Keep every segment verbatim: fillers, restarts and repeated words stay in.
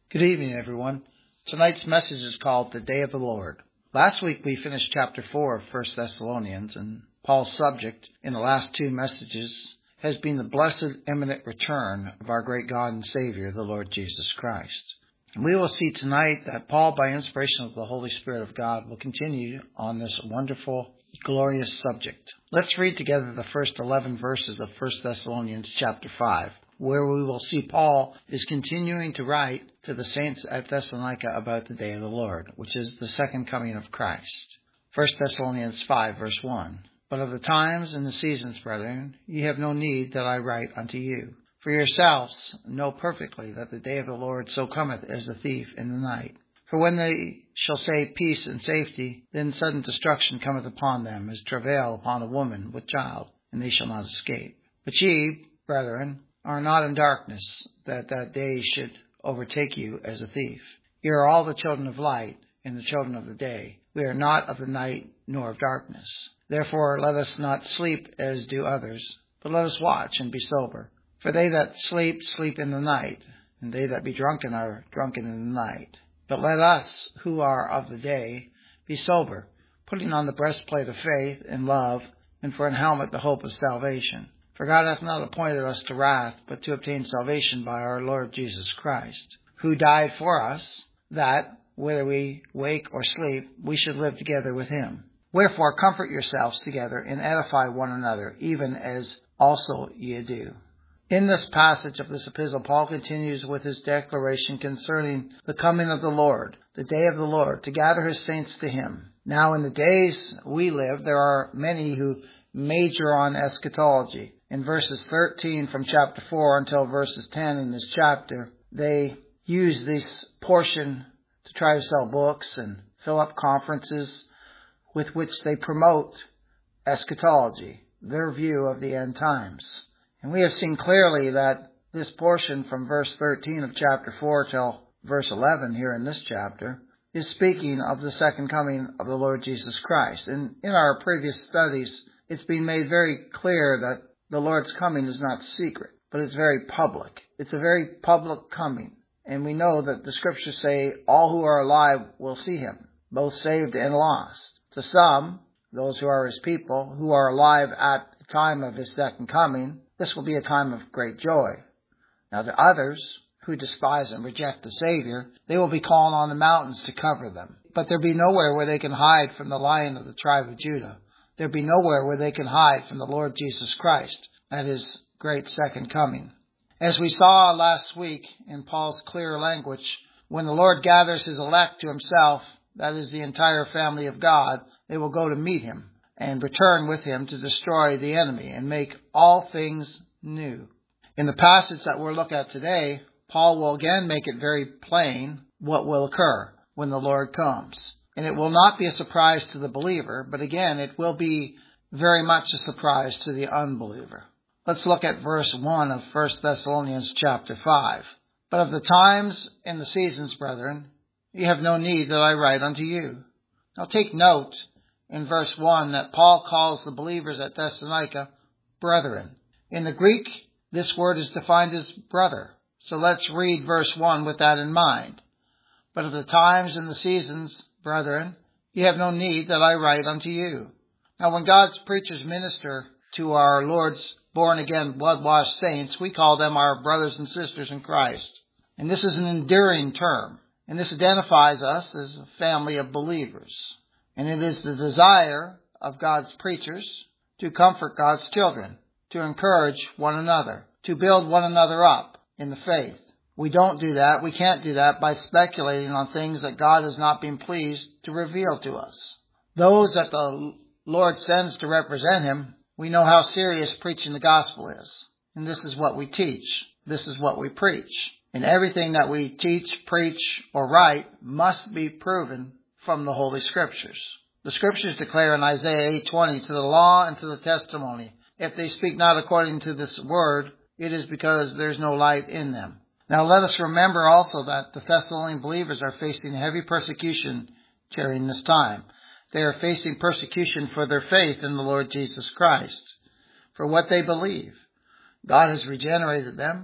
Good evening, everyone. Tonight's message is called The Day of the Lord. Last week we finished chapter four of First Thessalonians, and Paul's subject in the last two messages has been the blessed imminent return of our great God and Savior, the Lord Jesus Christ. And we will see tonight that Paul, by inspiration of the Holy Spirit of God, will continue on this wonderful, glorious subject. Let's read together the first eleven verses of First Thessalonians chapter five. Where we will see Paul is continuing to write to the saints at Thessalonica about the day of the Lord, which is the second coming of Christ. First Thessalonians five, verse one. But of the times and the seasons, brethren, ye have no need that I write unto you. For yourselves know perfectly that the day of the Lord so cometh as a thief in the night. For when they shall say peace and safety, then sudden destruction cometh upon them, as travail upon a woman with child, and they shall not escape. But ye, brethren, are not in darkness, that that day should overtake you as a thief. Ye are all the children of light, and the children of the day. We are not of the night, nor of darkness. Therefore let us not sleep as do others, but let us watch and be sober. For they that sleep, sleep in the night, and they that be drunken are drunken in the night. But let us, who are of the day, be sober, putting on the breastplate of faith and love, and for an helmet the hope of salvation. For God hath not appointed us to wrath, but to obtain salvation by our Lord Jesus Christ, who died for us, that, whether we wake or sleep, we should live together with him. Wherefore comfort yourselves together, and edify one another, even as also ye do. In this passage of this epistle, Paul continues with his declaration concerning the coming of the Lord, the day of the Lord, to gather his saints to him. Now in the days we live, there are many who major on eschatology. In verses thirteen from chapter four until verses ten in this chapter, they use this portion to try to sell books and fill up conferences with which they promote eschatology, their view of the end times. And we have seen clearly that this portion from verse thirteen of chapter four till verse eleven here in this chapter is speaking of the second coming of the Lord Jesus Christ. And in our previous studies, it's been made very clear that the Lord's coming is not secret, but it's very public. It's a very public coming. And we know that the scriptures say all who are alive will see him, both saved and lost. To some, those who are his people, who are alive at the time of his second coming, this will be a time of great joy. Now to others who despise and reject the Savior, they will be calling on the mountains to cover them. But there be nowhere where they can hide from the Lion of the tribe of Judah. There be nowhere where they can hide from the Lord Jesus Christ at his great second coming. As we saw last week in Paul's clear language, when the Lord gathers his elect to himself, that is the entire family of God, they will go to meet him and return with him to destroy the enemy and make all things new. In the passage that we'll look at today, Paul will again make it very plain what will occur when the Lord comes. And it will not be a surprise to the believer, but again, it will be very much a surprise to the unbeliever. Let's look at verse one of First Thessalonians chapter five. But of the times and the seasons, brethren, ye have no need that I write unto you. Now take note in verse one that Paul calls the believers at Thessalonica brethren. In the Greek, this word is defined as brother. So let's read verse one with that in mind. But of the times and the seasons, brethren, ye have no need that I write unto you. Now when God's preachers minister to our Lord's born-again, blood-washed saints, we call them our brothers and sisters in Christ. And this is an enduring term. And this identifies us as a family of believers. And it is the desire of God's preachers to comfort God's children, to encourage one another, to build one another up in the faith. We don't do that. We can't do that by speculating on things that God has not been pleased to reveal to us. Those that the Lord sends to represent him, we know how serious preaching the gospel is. And this is what we teach. This is what we preach. And everything that we teach, preach, or write must be proven from the Holy Scriptures. The Scriptures declare in Isaiah eight twenty, to the law and to the testimony, if they speak not according to this word, it is because there is no light in them. Now let us remember also that the Thessalonian believers are facing heavy persecution during this time. They are facing persecution for their faith in the Lord Jesus Christ, for what they believe. God has regenerated them,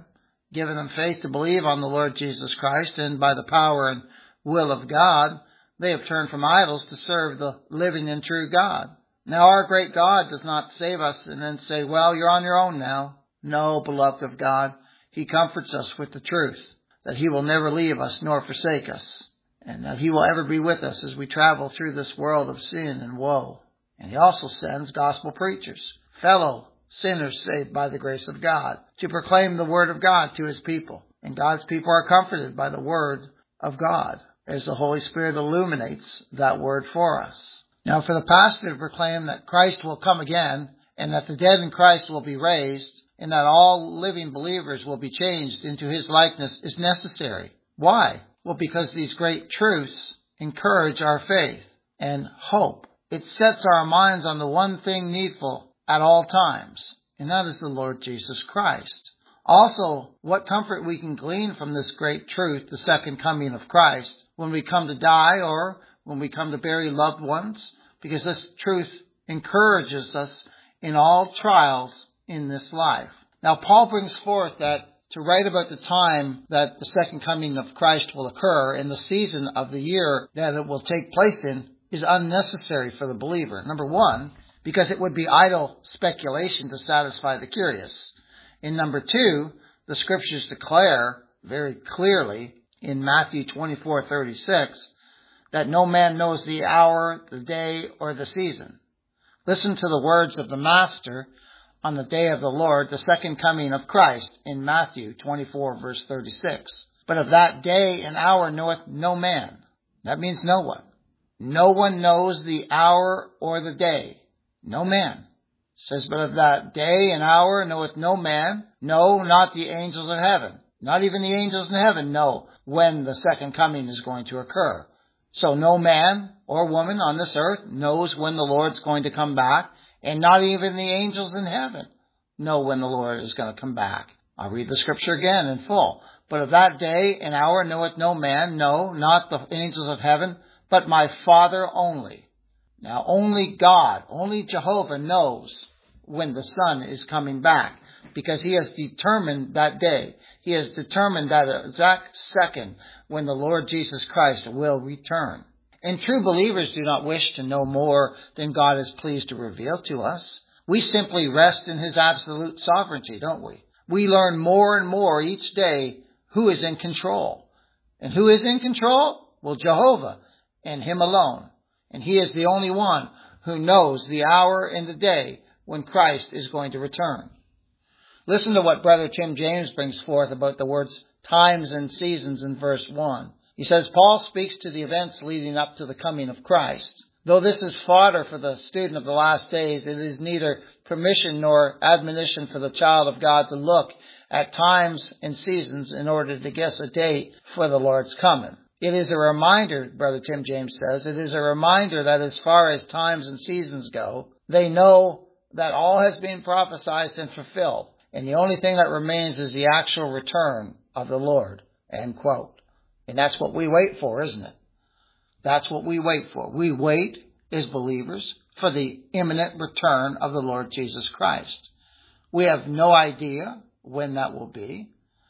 given them faith to believe on the Lord Jesus Christ, and by the power and will of God, they have turned from idols to serve the living and true God. Now our great God does not save us and then say, well, you're on your own now. No, beloved of God, He comforts us with the truth that He will never leave us nor forsake us, and that He will ever be with us as we travel through this world of sin and woe. And He also sends gospel preachers, fellow sinners saved by the grace of God, to proclaim the word of God to His people. And God's people are comforted by the word of God as the Holy Spirit illuminates that word for us. Now, for the pastor to proclaim that Christ will come again, and that the dead in Christ will be raised, and that all living believers will be changed into His likeness is necessary. Why? Well, because these great truths encourage our faith and hope. It sets our minds on the one thing needful at all times, and that is the Lord Jesus Christ. Also, what comfort we can glean from this great truth, the second coming of Christ, when we come to die or when we come to bury loved ones, because this truth encourages us in all trials in this life. Now, Paul brings forth that to write about the time that the second coming of Christ will occur and the season of the year that it will take place in is unnecessary for the believer. Number one, because it would be idle speculation to satisfy the curious. And number two, the scriptures declare very clearly in Matthew twenty-four thirty-six that no man knows the hour, the day, or the season. Listen to the words of the Master on the day of the Lord, the second coming of Christ, in Matthew twenty-four verse thirty-six. But of that day and hour knoweth no man. That means no one. No one knows the hour or the day. No man. It says, but of that day and hour knoweth no man, no, not the angels of heaven. Not even the angels in heaven know when the second coming is going to occur. So no man or woman on this earth knows when the Lord's going to come back, and not even the angels in heaven know when the Lord is going to come back. I'll read the scripture again in full. But of that day and hour knoweth no man, no, not the angels of heaven, but my Father only. Now only God, only Jehovah knows when the Son is coming back, because He has determined that day. He has determined that exact second when the Lord Jesus Christ will return. And true believers do not wish to know more than God is pleased to reveal to us. We simply rest in His absolute sovereignty, don't we? We learn more and more each day who is in control. And who is in control? Well, Jehovah, and Him alone. And He is the only one who knows the hour and the day when Christ is going to return. Listen to what Brother Tim James brings forth about the words times and seasons in verse one. He says, Paul speaks to the events leading up to the coming of Christ. Though this is fodder for the student of the last days, it is neither permission nor admonition for the child of God to look at times and seasons in order to guess a date for the Lord's coming. It is a reminder, Brother Tim James says, it is a reminder that as far as times and seasons go, they know that all has been prophesied and fulfilled, and the only thing that remains is the actual return of the Lord, end quote. And that's what we wait for, isn't it? That's what we wait for. We wait as believers for the imminent return of the Lord Jesus Christ. We have no idea when that will be,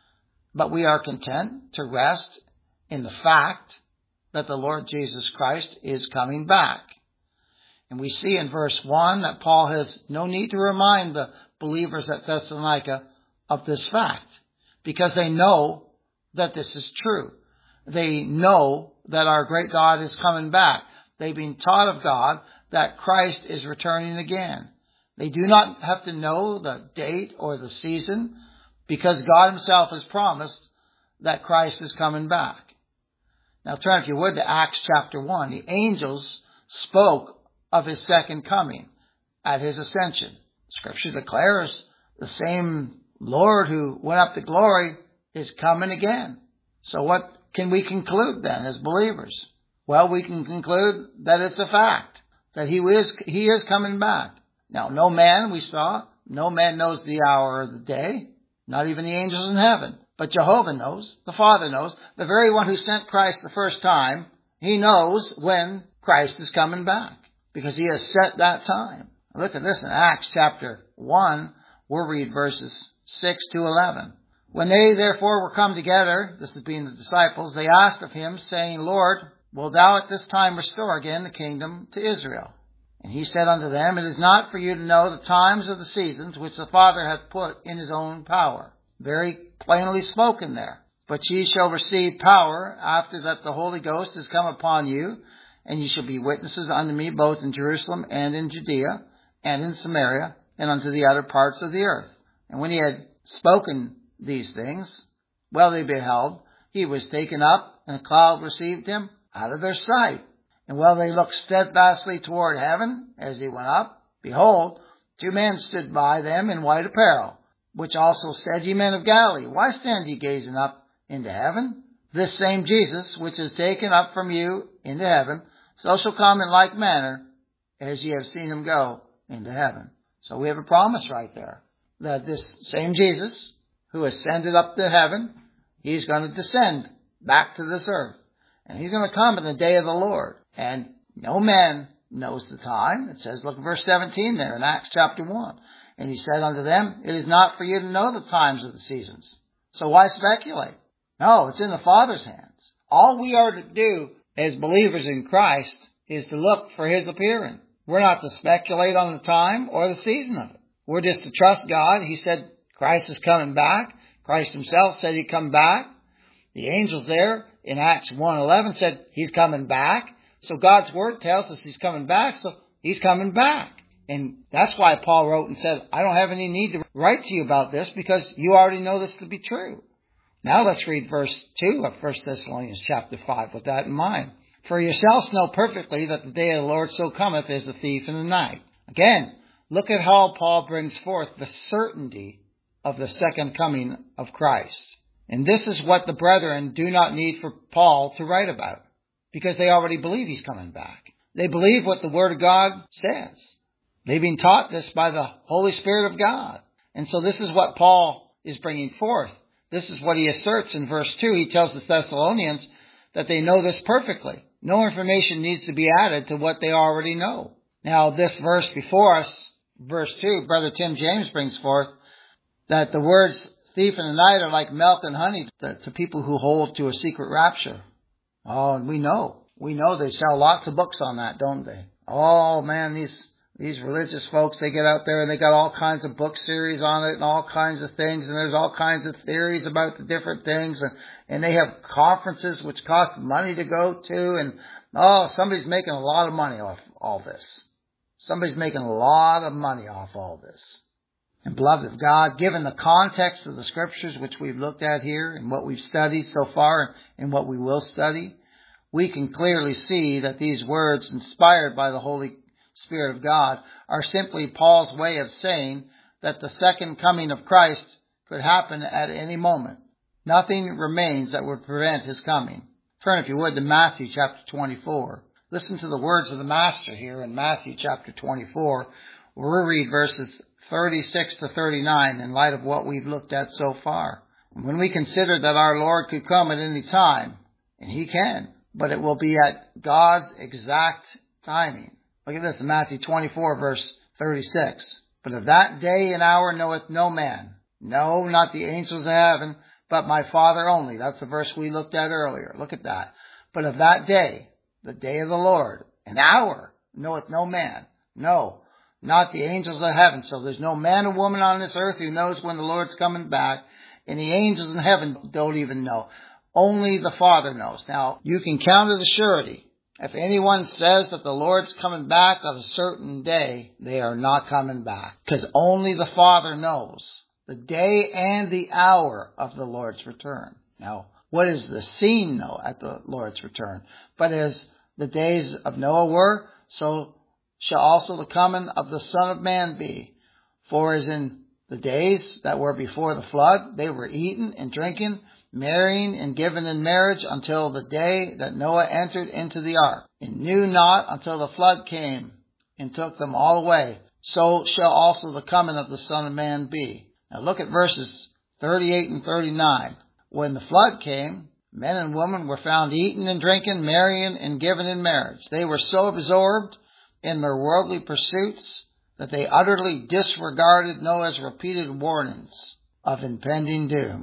but we are content to rest in the fact that the Lord Jesus Christ is coming back. And we see in verse one that Paul has no need to remind the believers at Thessalonica of this fact, because they know that this is true. They know that our great God is coming back. They've been taught of God that Christ is returning again. They do not have to know the date or the season, because God Himself has promised that Christ is coming back. Now turn, if you would, to Acts chapter one. The angels spoke of His second coming at His ascension. Scripture declares the same Lord who went up to glory is coming again. So what can we conclude then as believers? Well, we can conclude that it's a fact, that He is, he is coming back. Now, no man, we saw, no man knows the hour or the day, not even the angels in heaven. But Jehovah knows, the Father knows, the very one who sent Christ the first time, He knows when Christ is coming back, because He has set that time. Look at this in Acts chapter one, we'll read verses six to eleven. When they therefore were come together, this is being the disciples, they asked of him, saying, Lord, wilt thou at this time restore again the kingdom to Israel? And he said unto them, It is not for you to know the times or the seasons which the Father hath put in his own power. Very plainly spoken there. But ye shall receive power after that the Holy Ghost is come upon you, and ye shall be witnesses unto me both in Jerusalem and in Judea and in Samaria and unto the other parts of the earth. And when he had spoken these things, well they beheld, he was taken up, and a cloud received him out of their sight. And while they looked steadfastly toward heaven as he went up, behold, two men stood by them in white apparel, which also said, Ye men of Galilee, why stand ye gazing up into heaven? This same Jesus, which is taken up from you into heaven, so shall come in like manner as ye have seen him go into heaven. So we have a promise right there, that this same Jesus, who ascended up to heaven, he's going to descend back to this earth. And he's going to come in the day of the Lord. And no man knows the time. It says, look at verse seventeen there in Acts chapter one. And he said unto them, It is not for you to know the times of the seasons. So why speculate? No, it's in the Father's hands. All we are to do as believers in Christ is to look for his appearing. We're not to speculate on the time or the season of it. We're just to trust God. He said Christ is coming back. Christ himself said he'd come back. The angels there in Acts one eleven said he's coming back. So God's word tells us he's coming back, so he's coming back. And that's why Paul wrote and said, I don't have any need to write to you about this because you already know this to be true. Now let's read verse two of First Thessalonians chapter five with that in mind. For yourselves know perfectly that the day of the Lord so cometh as a thief in the night. Again, look at how Paul brings forth the certainty of the second coming of Christ. And this is what the brethren do not need for Paul to write about, because they already believe he's coming back. They believe what the Word of God says. They've been taught this by the Holy Spirit of God. And so this is what Paul is bringing forth. This is what he asserts in verse two. He tells the Thessalonians that they know this perfectly. No information needs to be added to what they already know. Now, this verse before us, verse two, Brother Tim James brings forth that the words thief in the night are like milk and honey to, to people who hold to a secret rapture. Oh, and we know. We know they sell lots of books on that, don't they? Oh, man, these these religious folks, they get out there and they got all kinds of book series on it and all kinds of things, and there's all kinds of theories about the different things, and, and they have conferences which cost money to go to, and oh, somebody's making a lot of money off all this. Somebody's making a lot of money off all this. And beloved of God, given the context of the scriptures which we've looked at here and what we've studied so far and what we will study, we can clearly see that these words, inspired by the Holy Spirit of God, are simply Paul's way of saying that the second coming of Christ could happen at any moment. Nothing remains that would prevent his coming. Turn, if you would, to Matthew chapter twenty-four. Listen to the words of the Master here in Matthew chapter twenty-four. We'll read verses thirty-six to thirty-nine in light of what we've looked at so far. When we consider that our Lord could come at any time, and he can, but it will be at God's exact timing. Look at this in Matthew twenty-four, verse thirty-six. But of that day and hour knoweth no man, no, not the angels of heaven, but my Father only. That's the verse we looked at earlier. Look at that. But of that day, the day of the Lord, an hour knoweth no man, no, not the angels of heaven. So there's no man or woman on this earth who knows when the Lord's coming back, and the angels in heaven don't even know. Only the Father knows. Now, you can count it a surety. If anyone says that the Lord's coming back on a certain day, they are not coming back, because only the Father knows the day and the hour of the Lord's return. Now, what does the scene know at the Lord's return? But as the days of Noah were, so shall also the coming of the Son of Man be. For as in the days that were before the flood, they were eating and drinking, marrying and given in marriage until the day that Noah entered into the ark, and knew not until the flood came and took them all away. So shall also the coming of the Son of Man be. Now look at verses thirty-eight and thirty-nine. When the flood came, men and women were found eating and drinking, marrying and given in marriage. They were so absorbed in their worldly pursuits that they utterly disregarded Noah's repeated warnings of impending doom.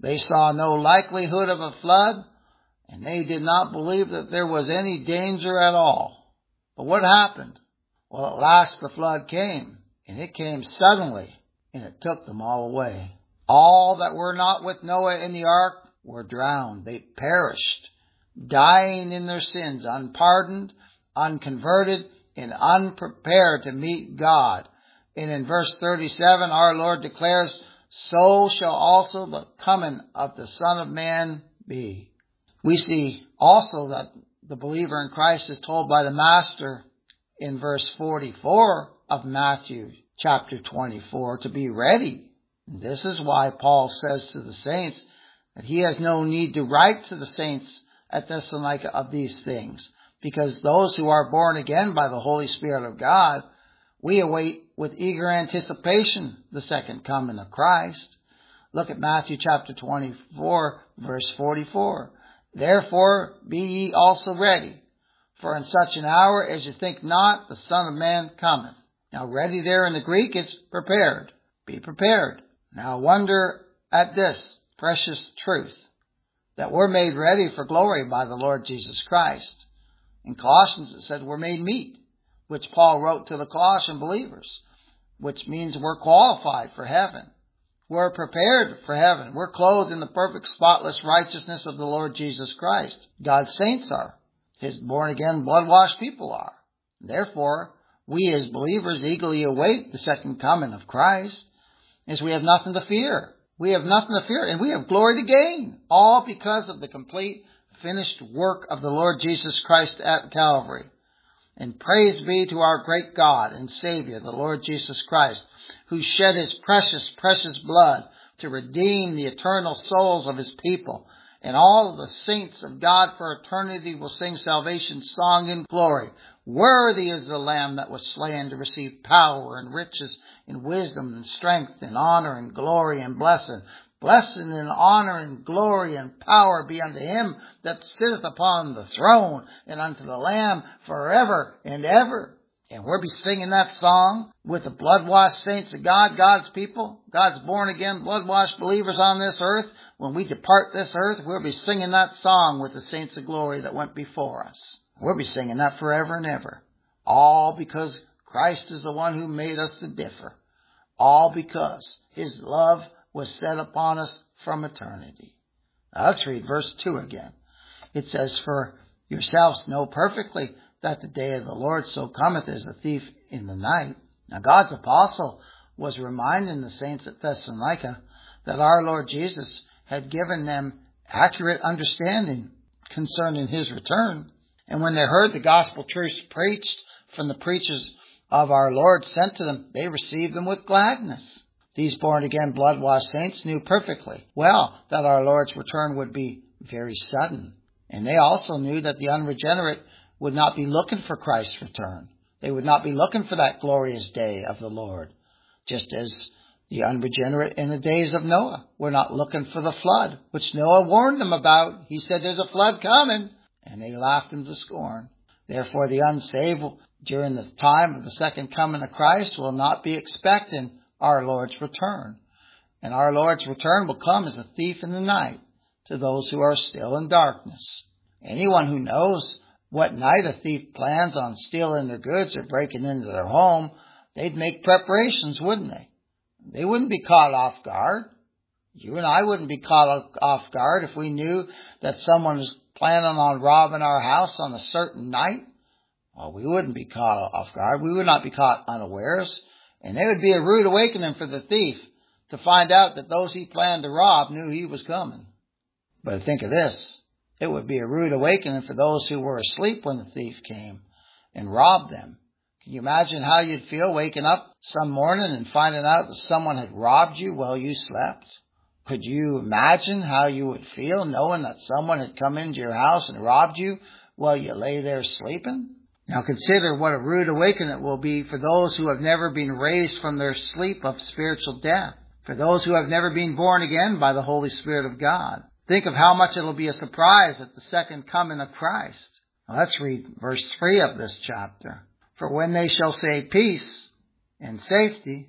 They saw no likelihood of a flood, and they did not believe that there was any danger at all. But what happened? Well, at last the flood came, and it came suddenly, and it took them all away. All that were not with Noah in the ark were drowned. They perished, dying in their sins, unpardoned, unconverted, and unprepared to meet God. And in verse thirty-seven, our Lord declares, so shall also the coming of the Son of Man be. We see also that the believer in Christ is told by the Master in verse forty-four of Matthew chapter twenty-four to be ready. And this is why Paul says to the saints that he has no need to write to the saints at Thessalonica of these things, because those who are born again by the Holy Spirit of God, we await with eager anticipation the second coming of Christ. Look at Matthew chapter twenty-four, verse forty-four. Therefore be ye also ready, for in such an hour as you think not, the Son of Man cometh. Now ready there in the Greek is prepared. Be prepared. Now wonder at this precious truth, that we're made ready for glory by the Lord Jesus Christ. In Colossians it said we're made meet, which Paul wrote to the Colossian believers, which means we're qualified for heaven. We're prepared for heaven. We're clothed in the perfect, spotless righteousness of the Lord Jesus Christ. God's saints are. His born-again, blood-washed people are. Therefore, we as believers eagerly await the second coming of Christ, as we have nothing to fear. We have nothing to fear, and we have glory to gain, all because of the complete, finished work of the Lord Jesus Christ at Calvary. And praise be to our great God and Savior, the Lord Jesus Christ, who shed His precious, precious blood to redeem the eternal souls of His people. And all of the saints of God for eternity will sing salvation's song in glory. Worthy is the Lamb that was slain to receive power and riches and wisdom and strength and honor and glory and blessing. Blessing and honor and glory and power be unto Him that sitteth upon the throne and unto the Lamb forever and ever. And we'll be singing that song with the blood-washed saints of God, God's people, God's born-again, blood-washed believers on this earth. When we depart this earth, we'll be singing that song with the saints of glory that went before us. We'll be singing that forever and ever. All because Christ is the one who made us to differ. All because His love was set upon us from eternity. Now let's read verse two again. It says, for yourselves know perfectly that the day of the Lord so cometh as a thief in the night. Now God's apostle was reminding the saints at Thessalonica that our Lord Jesus had given them accurate understanding concerning His return. And when they heard the gospel truths preached from the preachers of our Lord sent to them, they received them with gladness. These born-again, blood-washed saints knew perfectly well that our Lord's return would be very sudden. And they also knew that the unregenerate would not be looking for Christ's return. They would not be looking for that glorious day of the Lord, just as the unregenerate in the days of Noah were not looking for the flood, which Noah warned them about. He said, there's a flood coming, and they laughed him to scorn. Therefore, the unsaved during the time of the second coming of Christ will not be expecting our Lord's return. And our Lord's return will come as a thief in the night to those who are still in darkness. Anyone who knows what night a thief plans on stealing their goods or breaking into their home, they'd make preparations, wouldn't they? They wouldn't be caught off guard. You and I wouldn't be caught off guard if we knew that someone was planning on robbing our house on a certain night. Well, we wouldn't be caught off guard. We would not be caught unawares. And it would be a rude awakening for the thief to find out that those he planned to rob knew he was coming. But think of this. It would be a rude awakening for those who were asleep when the thief came and robbed them. Can you imagine how you'd feel waking up some morning and finding out that someone had robbed you while you slept? Could you imagine how you would feel knowing that someone had come into your house and robbed you while you lay there sleeping? Now consider what a rude awakening it will be for those who have never been raised from their sleep of spiritual death, for those who have never been born again by the Holy Spirit of God. Think of how much it will be a surprise at the second coming of Christ. Now let's read verse three of this chapter. For when they shall say peace and safety,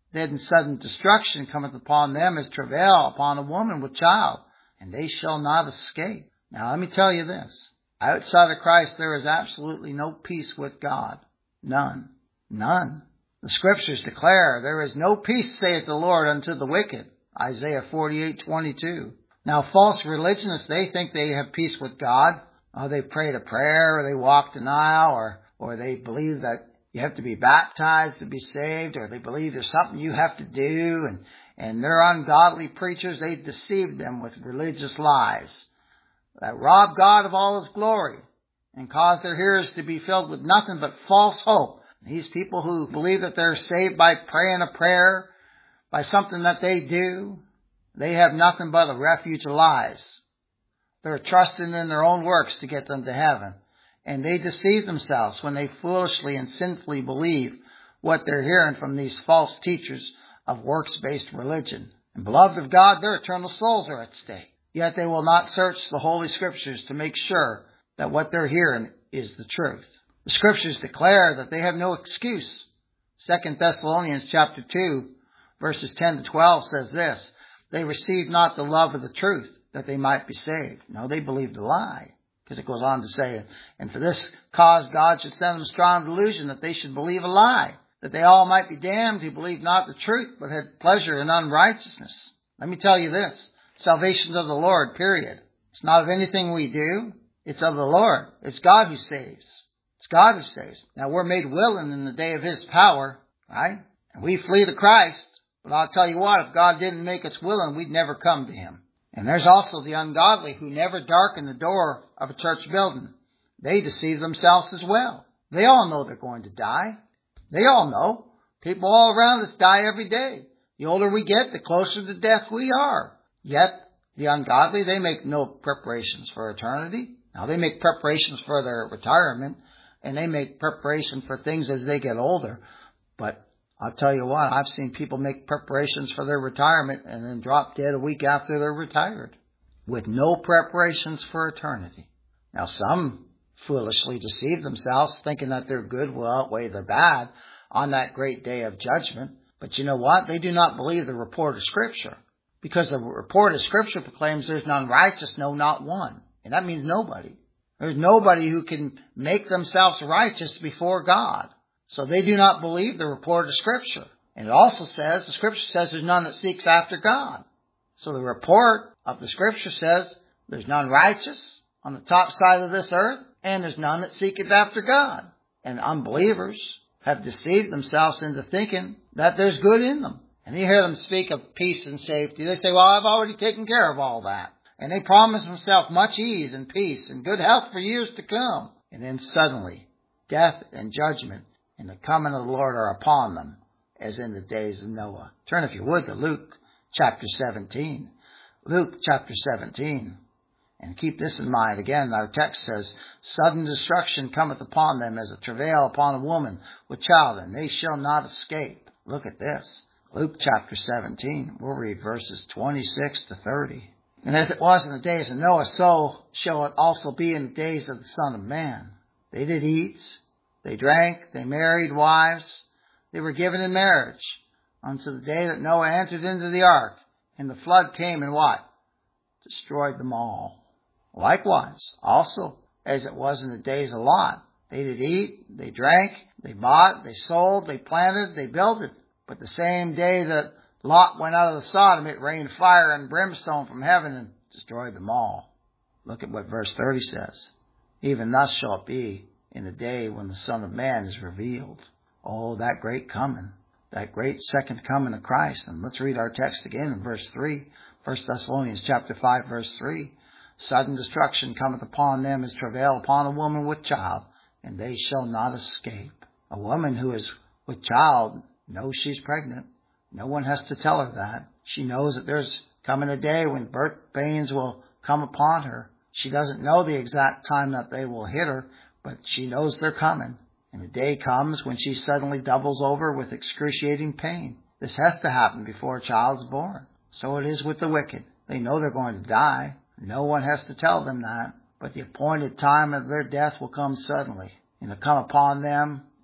Then sudden destruction cometh upon them as travail upon a woman with child, and they shall not escape. Now let me tell you this. Outside of Christ there is absolutely no peace with God. None. None. The Scriptures declare, there is no peace, saith the Lord, unto the wicked. Isaiah forty-eight twenty-two. Now false religionists, they think they have peace with God. Oh, they prayed a prayer, or they walked an aisle, or, or they believe that you have to be baptized to be saved, or they believe there's something you have to do, and, and they're ungodly preachers. They deceive them with religious lies that rob God of all His glory and cause their hearers to be filled with nothing but false hope. These people who believe that they're saved by praying a prayer, by something that they do, they have nothing but a refuge of lies. They're trusting in their own works to get them to heaven. And they deceive themselves when they foolishly and sinfully believe what they're hearing from these false teachers of works-based religion. And beloved of God, their eternal souls are at stake. Yet they will not search the Holy Scriptures to make sure that what they're hearing is the truth. The Scriptures declare that they have no excuse. Second Thessalonians chapter two, verses ten to twelve says this, they received not the love of the truth, that they might be saved. No, they believed a lie. Because it goes on to say, and for this cause God should send them strong delusion, that they should believe a lie, that they all might be damned who believed not the truth, but had pleasure in unrighteousness. Let me tell you this, salvation is of the Lord, period. It's not of anything we do, it's of the Lord. It's God who saves. It's God who saves. Now we're made willing in the day of His power, right? And we flee to Christ, but I'll tell you what, if God didn't make us willing, we'd never come to Him. And there's also the ungodly who never darken the door of a church building. They deceive themselves as well. They all know they're going to die. They all know. People all around us die every day. The older we get, the closer to death we are. Yet, the ungodly, they make no preparations for eternity. Now, they make preparations for their retirement, and they make preparation for things as they get older. But I'll tell you what, I've seen people make preparations for their retirement and then drop dead a week after they're retired with no preparations for eternity. Now, some foolishly deceive themselves thinking that their good will outweigh their bad on that great day of judgment. But you know what? They do not believe the report of Scripture, because the report of Scripture proclaims there's none righteous, no, not one. And that means nobody. There's nobody who can make themselves righteous before God. So they do not believe the report of Scripture. And it also says, the Scripture says there's none that seeks after God. So the report of the Scripture says there's none righteous on the top side of this earth, and there's none that seeketh after God. And unbelievers have deceived themselves into thinking that there's good in them. And you hear them speak of peace and safety. They say, well, I've already taken care of all that. And they promise themselves much ease and peace and good health for years to come. And then suddenly, death and judgment and the coming of the Lord are upon them, as in the days of Noah. Turn, if you would, to Luke chapter seventeen. Luke chapter seventeen. And keep this in mind. Again, our text says, sudden destruction cometh upon them as a travail upon a woman with child, and they shall not escape. Look at this. Luke chapter seventeen. We'll read verses twenty-six to thirty. And as it was in the days of Noah, so shall it also be in the days of the Son of Man. They did eat, they drank, they married wives, they were given in marriage, unto the day that Noah entered into the ark, and the flood came and what? Destroyed them all. Likewise, also, as it was in the days of Lot, they did eat, they drank, they bought, they sold, they planted, they builded. But the same day that Lot went out of the Sodom, it rained fire and brimstone from heaven and destroyed them all. Look at what verse thirty says. Even thus shall it be in the day when the Son of Man is revealed. Oh, that great coming, that great second coming of Christ. And let's read our text again in verse three. First Thessalonians chapter five, verse three. Sudden destruction cometh upon them as travail upon a woman with child, and they shall not escape. A woman who is with child knows she's pregnant. No one has to tell her that. She knows that there's coming a day when birth pains will come upon her. She doesn't know the exact time that they will hit her, but she knows they're coming. And the day comes when she suddenly doubles over with excruciating pain. This has to happen before a child's born. So it is with the wicked. They know they're going to die. No one has to tell them that. But the appointed time of their death will come suddenly. And it'll come upon them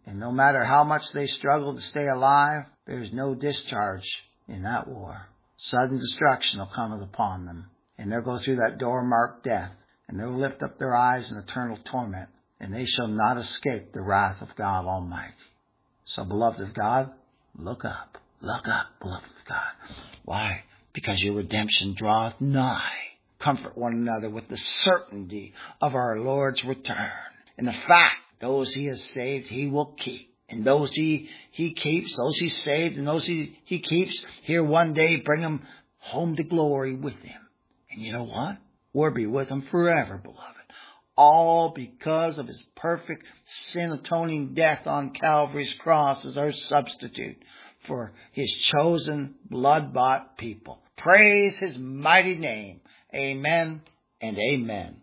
And no matter how much they struggle to stay alive, there's no discharge in that war. Sudden destruction will come upon them. And they'll go through that door marked death. And they'll lift up their eyes in eternal torment. And they shall not escape the wrath of God Almighty. So, beloved of God, look up. Look up, beloved of God. Why? Because your redemption draweth nigh. Comfort one another with the certainty of our Lord's return. And the fact, those he has saved, he will keep. And those he, he keeps, those he saved, and those he, he keeps, here one day bring them home to glory with him. And you know what? We'll be with him forever, beloved. All because of his perfect sin-atoning death on Calvary's cross as our substitute for his chosen, blood-bought people. Praise his mighty name. Amen and amen.